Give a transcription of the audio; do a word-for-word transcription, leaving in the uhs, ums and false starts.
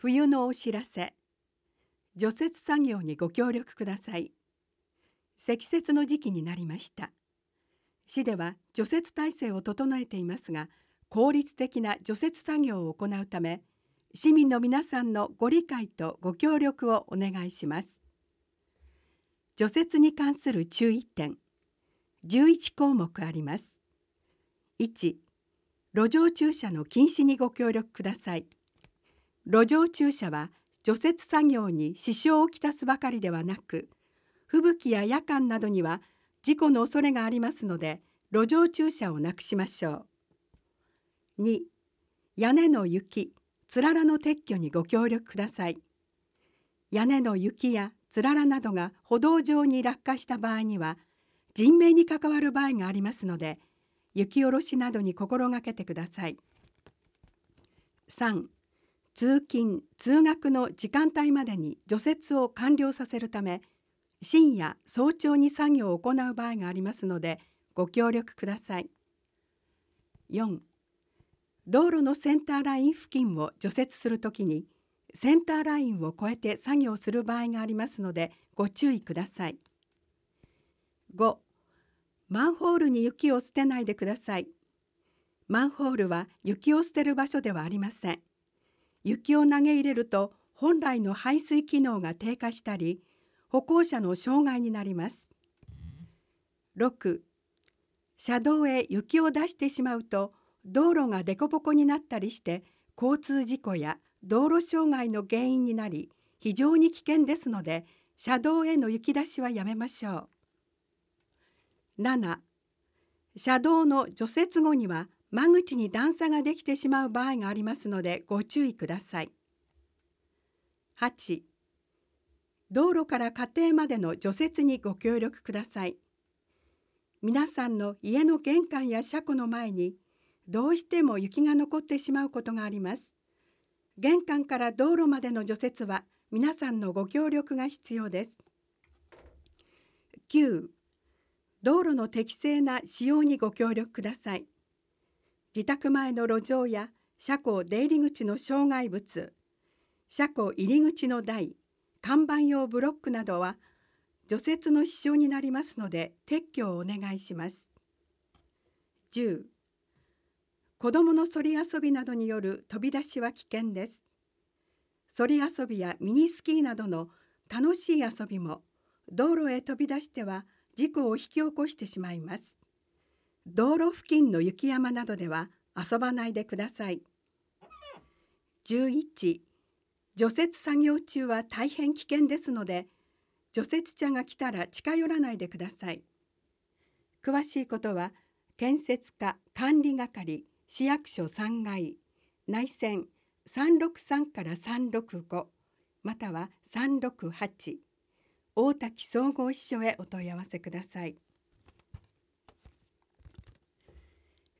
冬のお知らせ。除雪作業にご協力ください。積雪の時期になりました。市では除雪体制を整えていますが、効率的な除雪作業を行うため、市民の皆さんのご理解とご協力をお願いします。除雪に関する注意点、じゅういちこうもくあります。いち、路上駐車の禁止にご協力ください。路上駐車は除雪作業に支障をきたすばかりではなく、吹雪や夜間などには事故の恐れがありますので、路上駐車をなくしましょう。に、屋根の雪、つららの撤去にご協力ください。屋根の雪やつららなどが歩道上に落下した場合には、人命に関わる場合がありますので、雪下ろしなどに心がけてください。さん、通勤・通学の時間帯までに除雪を完了させるため、深夜・早朝に作業を行う場合がありますので、ご協力ください。よん、道路のセンターライン付近を除雪するときに、センターラインを越えて作業する場合がありますので、ご注意ください。ご、マンホールに雪を捨てないでください。マンホールは雪を捨てる場所ではありません。雪を投げ入れると本来の排水機能が低下したり、歩行者の障害になります。ろく、車道へ雪を出してしまうと道路が凸凹になったりして交通事故や道路障害の原因になり、非常に危険ですので、車道への雪出しはやめましょう。なな、車道の除雪後には間口に段差ができてしまう場合がありますので、ご注意ください。はち、道路から家庭までの除雪にご協力ください。皆さんの家の玄関や車庫の前にどうしても雪が残ってしまうことがあります。玄関から道路までの除雪は皆さんのご協力が必要です。きゅう、道路の適正な使用にご協力ください。自宅前の路上や車庫出入り口の障害物、車庫入り口の台、看板用ブロックなどは除雪の支障になりますので、撤去をお願いします。じゅう、子どものそり遊びなどによる飛び出しは危険です。そり遊びやミニスキーなどの楽しい遊びも道路へ飛び出しては事故を引き起こしてしまいます。道路付近の雪山などでは遊ばないでください。じゅういち、除雪作業中は大変危険ですので、除雪車が来たら近寄らないでください。詳しいことは、建設課管理係市役所さんがい、内線さんろくさんからさんろくご、またはさんろくはち、大滝総合支所へお問い合わせください。